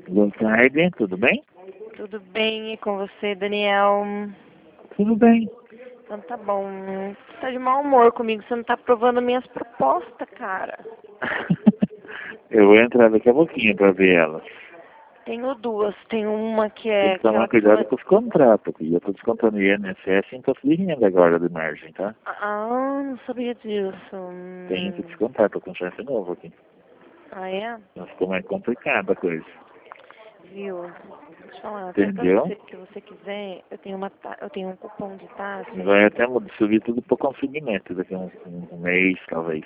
Boa tarde, tudo bem? Tudo bem e com você, Daniel? Tudo bem. Então tá bom. Você tá de mau humor comigo, você não tá aprovando minhas propostas, cara. Eu vou entrar daqui a pouquinho para ver elas. Tenho duas. Tem uma que Tem é que tomar aquela cuidado com os contratos, porque eu estou descontando INSS em imposto de renda agora de margem, tá? Ah, não sabia disso. Tenho que descontar, tô com um chefe novo aqui. Ah, é? Então ficou mais complicada a coisa. Viu? Deixa eu falar, até pra Entendeu? você que você quiser, eu tenho um cupom de taxa. Vai até subir tudo por consignamento daqui a um mês, talvez.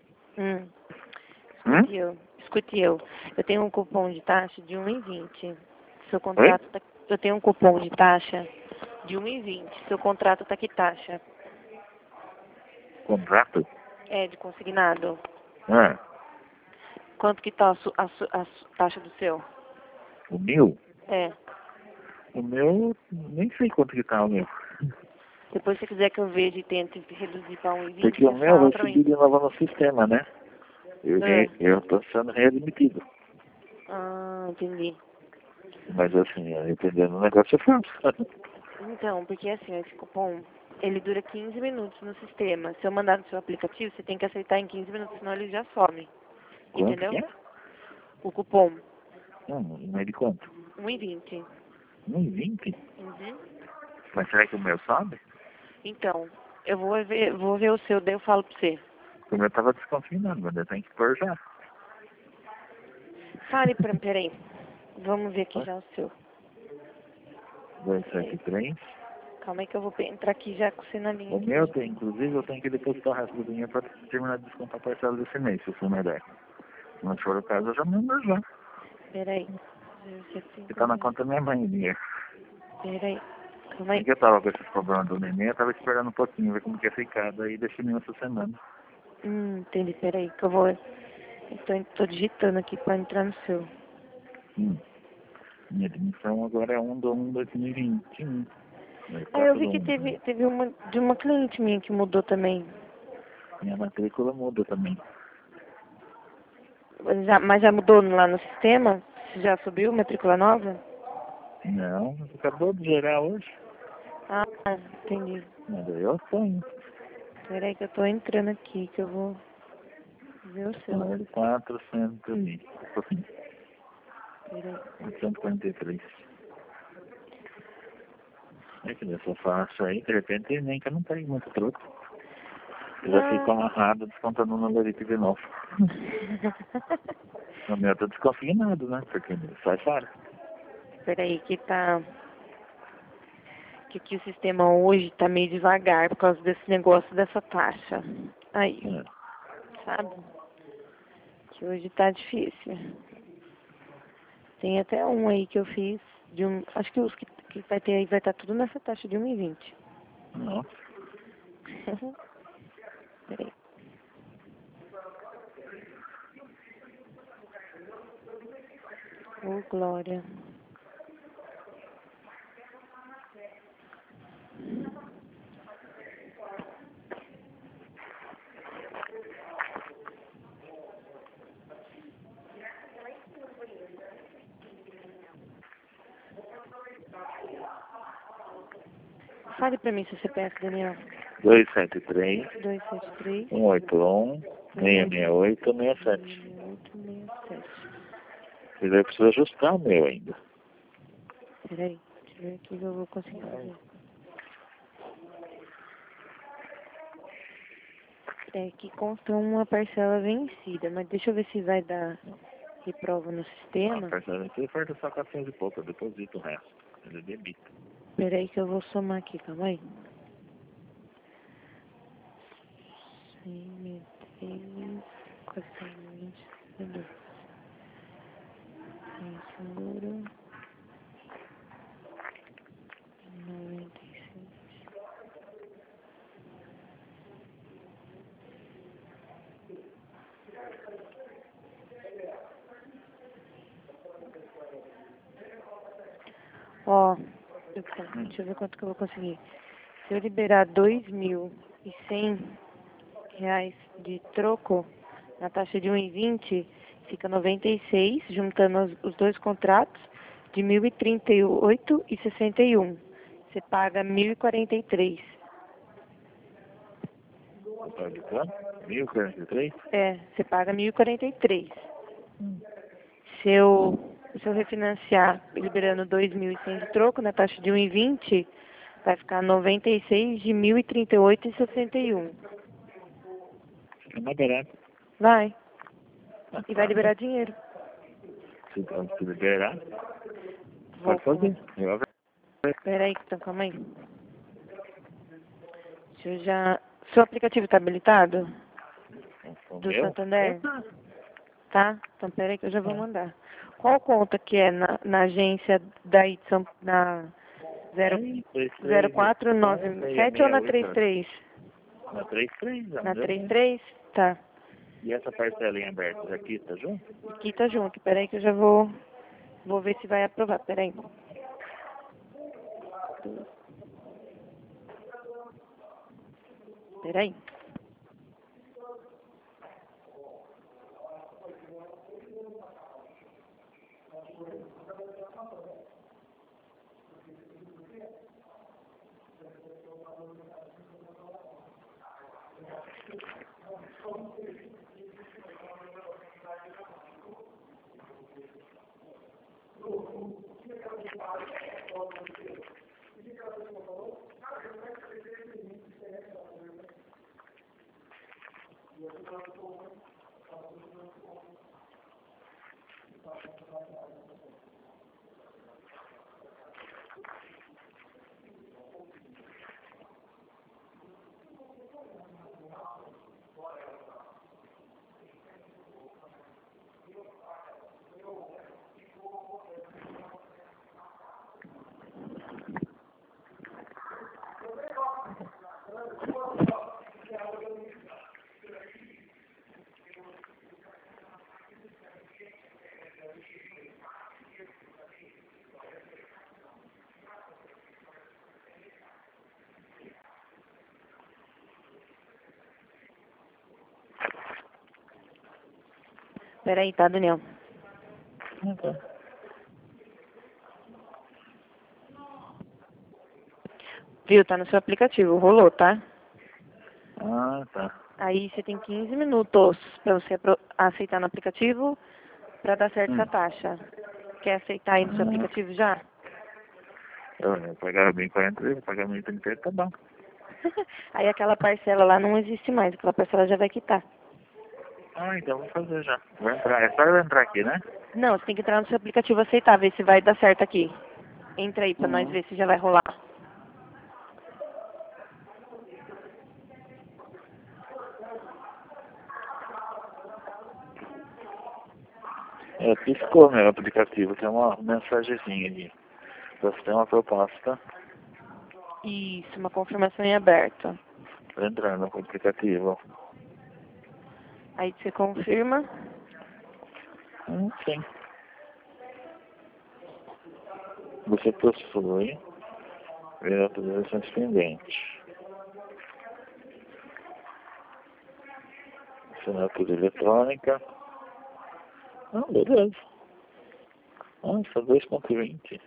Escute eu. Escute eu. Eu tenho um cupom de taxa de 1,20. Seu Oi? contrato tá... Eu tenho um cupom de taxa de 1,20. Seu contrato tá que taxa? Contrato? É, de consignado. Ah, Quanto que tá a taxa do seu? o meu? É. O meu, nem sei quanto que tá o meu. Depois se você quiser que eu veja e tente reduzir para 1,20, Porque o você meu fala vai pra subir mim. de novo no sistema, né? Eu tô sendo readmitido. Ah, entendi. Mas assim, entendendo o negócio eu faço. Então, porque assim, esse cupom, ele dura 15 minutos no sistema. Se eu mandar no seu aplicativo, você tem que aceitar em 15 minutos, senão ele já some. Quanto que Entendeu? é? O cupom, Não é de quanto? 1,20. 1,20? Uhum. Mas será que o meu sobe? Então, eu vou ver o seu, daí eu falo pra você. O meu tava desconfinado, mas eu tenho que pôr já. Fale pra mim, peraí. Vamos ver aqui Tá? já o seu. 273. Calma aí que eu vou entrar aqui já com você na linha O aqui. meu tem, inclusive, eu tenho que depositar o resto do dinheiro para terminar de descontar a parcela desse mês, se for uma ideia. Se não for o caso, eu já mando já. Peraí. Porque tá na conta da minha mãe o dinheiro. Peraí. Calma É aí. que eu tava com esses problemas do neném, eu tava esperando um pouquinho, ver como que ia ficar, daí definiu essa semana. Entendi. Peraí que eu vou... Tô digitando aqui pra entrar no seu. Minha admissão agora é 1/1/2021. Ah, eu vi 4 que 1. teve uma de uma cliente minha que mudou também. Minha matrícula muda também. Mas já mudou lá no sistema? Já subiu matrícula nova? Não, acabou de gerar hoje. Ah, entendi. Mas daí eu tenho. Peraí que eu tô entrando aqui, que eu vou ver o seu. Então, ele 400 e... Assim, Peraí. 843. É que nessa faixa aí, de repente, nem que eu não tenho muito troco. Eu já fico Não. amarrado descontando o numerito de novo. O meu tá desconfinado, né? Porque sai fora. Peraí que tá... Que aqui o sistema hoje tá meio devagar por causa desse negócio dessa taxa. Aí, É. sabe? Que hoje tá difícil. Tem até um aí que eu fiz de um. Acho que os que vai ter aí vai estar tudo nessa taxa de 1,20. Nossa. Peraí. Ô, Glória. Fale pra mim seu CPF, Daniel. 273 273 181 668 67. 6867. E daí eu preciso ajustar o meu ainda. Peraí. Deixa eu ver aqui que eu vou conseguir fazer. É que consta uma parcela vencida, mas deixa eu ver se vai dar reprova no A sistema. parcela aqui falta só 400 e pouco, eu deposito o resto. Ele debita. Peraí que eu vou somar aqui, calma aí. 103, 422. Seguro. 96. Ó, deixa eu ver quanto que eu vou conseguir. Se eu liberar R$ 2.100 de troco na taxa de 1,20, Fica 96, juntando os dois contratos, de 1.038,61. Você paga 1.043. Total de quanto? 1.043? É, você paga 1.043. Se eu refinanciar liberando 2.100 de troco na taxa de 1,20, vai ficar 96 de 1.038,61. Fica mais barato. Vai. E vai liberar dinheiro. Se liberar, Vou pode fazer. Peraí, então, calma aí. Deixa eu já... Seu aplicativo tá habilitado? Do Meu? Santander? Tá? Então, peraí que eu já vou mandar. Qual conta que é na agência daí de São... na 0497 ou na 33? Na 33, já. Na 33? Tá. E essa parcela em aberto aqui, tá junto? Aqui tá junto. Peraí que eu já vou ver se vai aprovar. Peraí. Peraí. Peraí, tá, Daniel? Tá. Viu? Tá no seu aplicativo. Rolou, tá? Ah, tá. Aí você tem 15 minutos pra você aceitar no aplicativo pra dar certo essa taxa. Quer aceitar aí no seu aplicativo já? Eu pagava bem 43, pagamento inteiro, tá bom. Aí aquela parcela lá não existe mais. Aquela parcela já vai quitar. Ah, então vou fazer já. Vou entrar. É só eu entrar aqui, né? Não, você tem que entrar no seu aplicativo aceitar, ver se vai dar certo aqui. Entra aí pra nós Uhum. ver se já vai rolar. É, piscou meu aplicativo, tem uma mensagenzinha ali. Você tem uma proposta. Isso, uma confirmação em aberto. Tô entrando no aplicativo. Aí você confirma. Sim. Você possui ver autorizações pendentes. Assinatura eletrônica. Ah, beleza. Nossa, 2,20.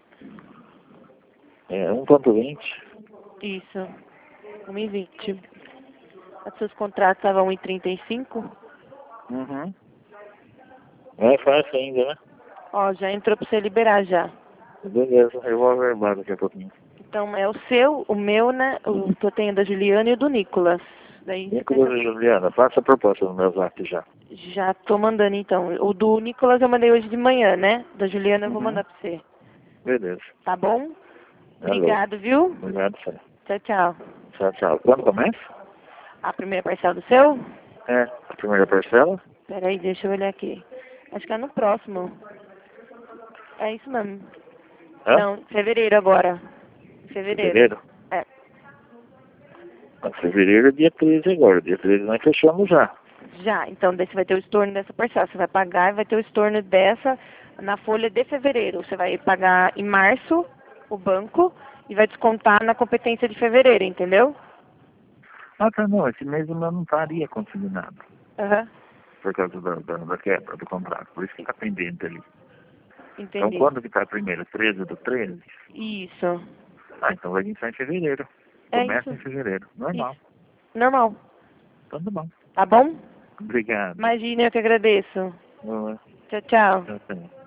É, 1,20. Isso, 1,20. Os seus contratos estavam 1,35. Uhum. É fácil ainda, né? Ó, já entrou pra você liberar já. Beleza, eu vou averbar daqui a pouquinho. Então é o seu, o meu, né? O que eu tenho da Juliana e o do Nicolas. Daí você Nicolas e Juliana, faça a proposta no meu zap já. já tô mandando então. O do Nicolas eu mandei hoje de manhã, né? Da Juliana eu vou mandar pra você. Beleza. Tá bom? Alô. Obrigado, viu? Obrigado, senhor. Tchau, tchau. Tchau, tchau. Quando começa? A primeira parcela do seu? É, a primeira parcela? Peraí, deixa eu olhar aqui. Acho que é no próximo. É isso mesmo. Hã? Não, fevereiro agora. Fevereiro. É. Mas fevereiro é dia 13 agora. Dia 13 nós fechamos já. Já, então daí você vai ter o estorno dessa parcela. Você vai pagar e vai ter o estorno dessa na folha de fevereiro. Você vai pagar em março o banco e vai descontar na competência de fevereiro, entendeu? Ah, tá, não. Esse mês eu não estaria consignado. Aham. por causa da quebra do contrato. Por isso que está pendente ali. Entendi. Então, quando que está primeiro? 13/13? Isso. Ah, então vai iniciar em fevereiro. É Começa isso. em fevereiro. Normal. Isso. Normal. Então tá bom. Tá bom? Obrigado. Imagina, eu que agradeço. Boa. Tchau, tchau. Tchau, tchau.